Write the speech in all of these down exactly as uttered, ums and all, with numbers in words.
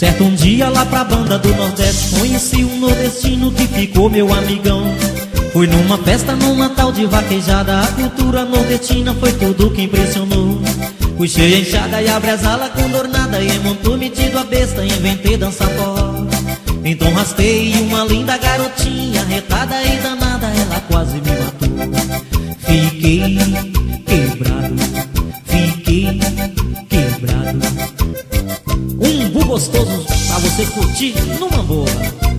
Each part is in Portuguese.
Certo um dia lá pra banda do Nordeste conheci um nordestino que ficou meu amigão. Fui numa festa, numa tal de vaquejada, a cultura nordestina foi tudo que impressionou. Puxei a enxada e abri as alas com dornada, e montou metido a besta, inventei dança forró. Então raspei uma linda garotinha, retada e danada, ela quase me matou. Fiquei quebrado, fiquei quebrado. Um bu gostoso pra você curtir numa boa.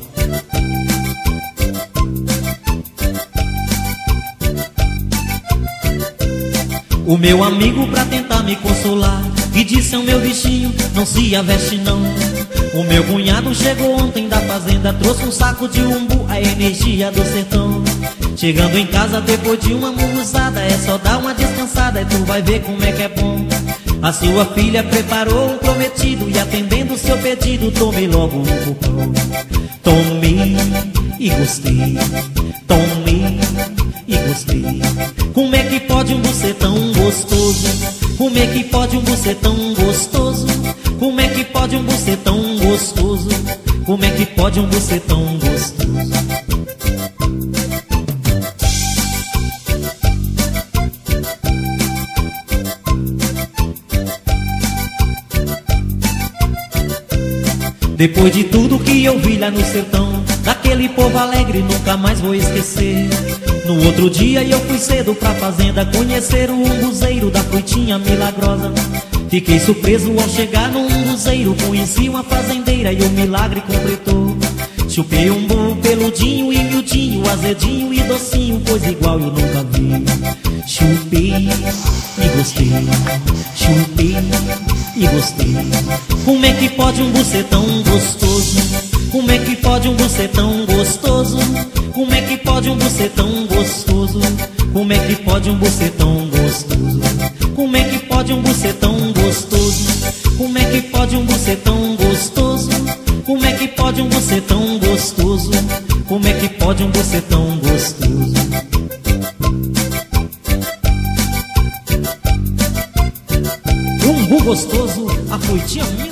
O meu amigo pra tentar me consolar e disse ao meu bichinho, não se aveste não. O meu cunhado chegou ontem da fazenda, trouxe um saco de umbu, a energia do sertão. Chegando em casa depois de uma muruzada, é só dar uma descansada e tu vai ver como é que é bom. A sua filha preparou um prometido e atendendo o seu pedido, tomei logo um cupom. Tomei e gostei, tomei e gostei. Como é que pode um bucê tão gostoso? Como é que pode um bucê tão gostoso? Como é que pode um bucê tão gostoso? Como é que pode um bucê tão gostoso? Depois de tudo que eu vi lá no sertão, daquele povo alegre nunca mais vou esquecer. No outro dia eu fui cedo pra fazenda conhecer o umbuzeiro da frutinha milagrosa. Fiquei surpreso ao chegar no umbuzeiro, conheci uma fazendeira e o milagre completou. Chupei um umbu peludinho e miudinho, azedinho e docinho, coisa igual eu nunca vi. Chupei e gostei, chupei e gostei. Como é que pode um bucê tão gostoso? Como é que pode um bucê tão gostoso? Como é que pode um bucê tão gostoso? Como é que pode um bucê tão gostoso? Como é que pode um bucê tão gostoso? Como é que pode um bucê tão gostoso? Como é que pode um bucê tão gostoso? Como é que pode um bucê tão gostoso? Um bu gostoso, a frutinha minha.